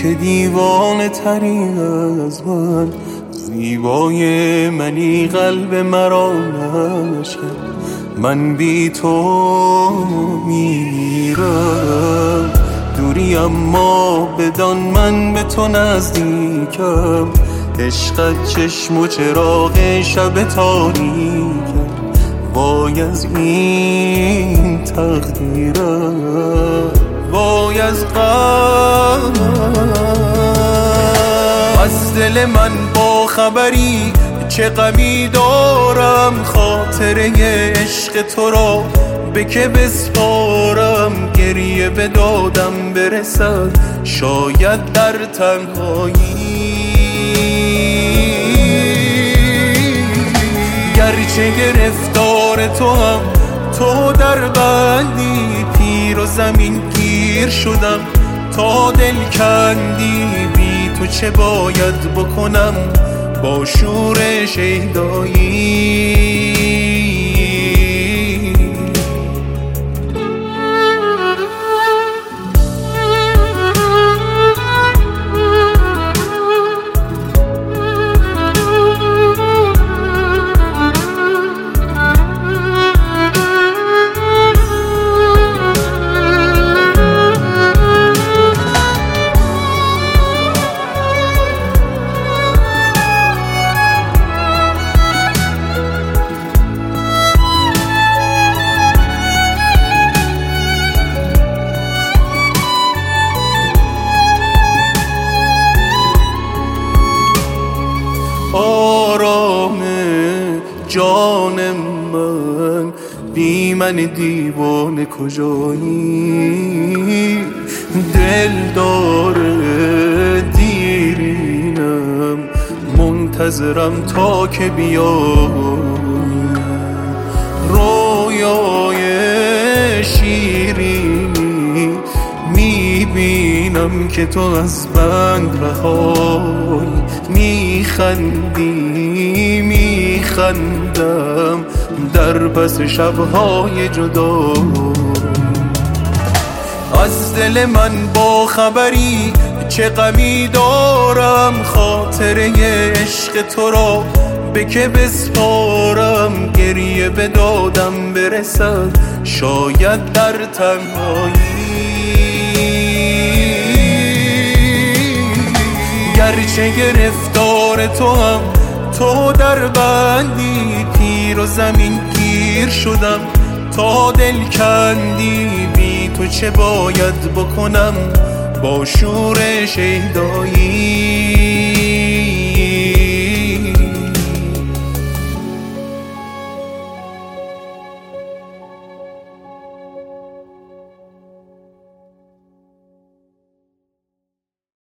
که دیوانه تری از من، زیبای منی قلب مرا نشکن. من بی تو میمیرم دوری، اما بدان من به تو نزدیکم. عشقت چشم و چراغ شب تاریکم، وای از این تقدیرم، وای از غم. از دل من با خبری چه غمی دارم، خاطره عشق تو را به که بسپارم. گریه به دادم برسد شاید در تنهایی، گرچه گرفتار تو هم تو در بندی. پیر و زمین گیر شدم تا دل کندی، بی تو چه باید بکنم با شور شیدایی. آرام جان من، بی من دیوانه کجایی؟ دل داره دیرینم، منتظرم تا که بیایی. رویای شیرینی میبینم که تو از بند رهایی. میخندی میخندم در پس شبهای جدا. از دل من با خبری چه غمی دارم، خاطره عشق تو را به که بسپارم. گریه به دادم برسد شاید در تنهایی، گرچه گرفتار تو هم تو در بندی. پیر و زمین گیر شدم تا دل کندی، بی تو چه باید بکنم با شور شیدایی.